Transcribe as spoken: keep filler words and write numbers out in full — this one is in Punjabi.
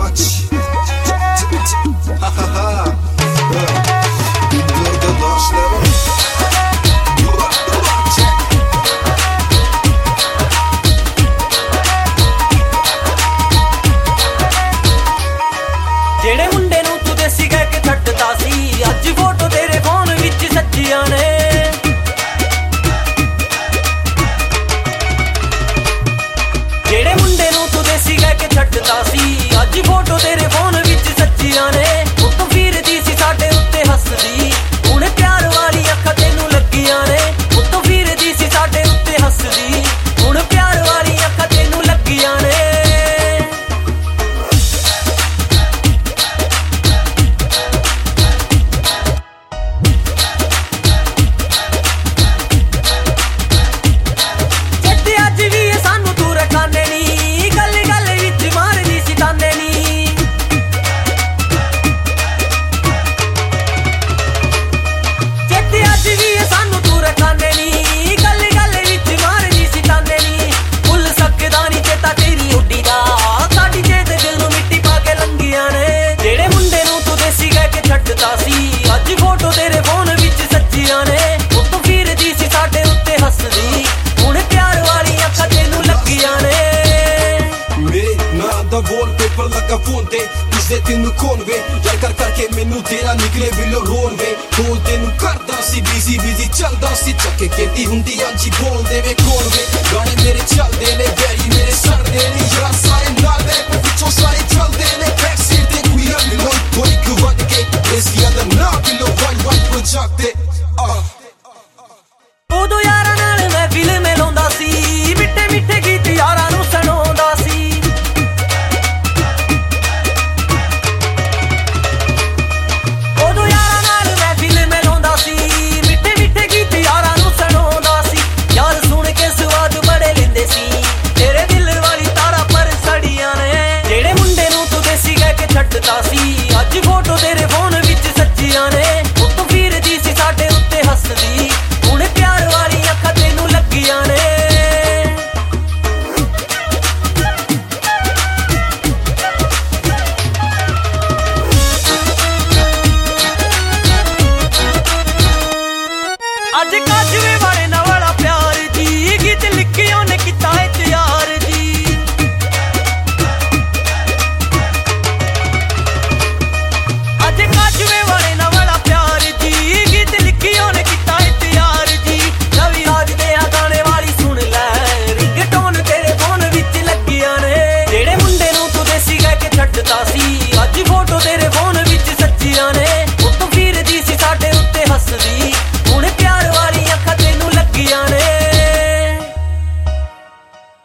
watch. Ha ha ha. Durda dostlarım. ਜਿਹੜੇ ਮੁੰਡੇ ਨੂੰ ਤੂੰ ਦੇਸੀ ਕਹਿ ਕੇ ਛੱਡਦਾ ਸੀ ਅੱਜ ਫੋਟੋ ਤੇਰੇ ਫੋਨ ਵਿੱਚ ਸੱਜੀਆਂ ਨੇ ਜਿਹੜੇ ਮੁੰਡੇ ਨੂੰ ਤੂੰ ਦੇਸੀ ਕਹਿ ਕੇ ਛੱਡਦਾ ਸੀ ਅੱਜ ਫੋਟੋ ਤੇਰੇ ਫੋਨ ਵਿੱਚ ਸੱਜੀਆਂ ਨੇ ਉਹ ਤੂੰ ਫਿਰਦੀ ਸੀ ਸਾਡੇ ਉੱਤੇ ਹੱਸਦੀ ਹੁਣ ਪਿਆਰ ਵਾਲੀ ਅੱਖਾਂ ਤੈਨੂੰ ਲੱਗੀਆਂ ਨੇ ਉਹ ਤੂੰ ਫਿਰਦੀ ਸੀ ਸਾਡੇ ਉੱਤੇ ਹੱਸਦੀ ਹੁਣ ਪਿਆਰ ਵਾਲੀ ਅੱਖਾਂ ਤੈਨੂੰ ਲੱਗੀਆਂ ਨੇ ਅੱਜ ਫੋਟੋ ਤੇਰੇ ਫੋਨ ਵਿੱਚ ਸੱਜੀਆਂ ਨੇ ਉਹ ਤੂੰ ਫਿਰਦੀ ਸੀ ਸਾਡੇ ਉੱਤੇ ਹੱਸਦੀ ਹੁਣ ਪਿਆਰ ਵਾਲੀ ਅੱਖਾਂ ਤੈਨੂੰ ਲੱਗੀਆਂ ਨੇ ਮੇਰੇ ਨਾਂ ਦਾ ਵਾਲਪੇਪਰ ਲੱਗਾ ਫੋਨ ਤੇ ਉਸਦੇ ਤੈਨੂੰ ਕੌਣ ਵੇ ਯਾਰ ਕਰ ਕਰਕੇ ਮੈਨੂੰ ਤੇਰਾ ਨਿਕਲੇ ਬਿਲੋ ਰੋਣ ਵੇ ਕੋਲ ਤੈਨੂੰ ਕਰਦਾ ਸੀ ਬਿਜ਼ੀ ਬਿਜ਼ੀ ਚੱਲਦਾ ਸੀ ਚੱਕੇ ਕਹਿੰਦੀ ਹੁੰਦੀ ਹਾਂਜੀ ਬੋਲ ਦੇਵੇ ਕੌਣ ਵੇ ਗਾਣੇ ਮੇਰੇ ਚੱਲਦੇ ਨੇ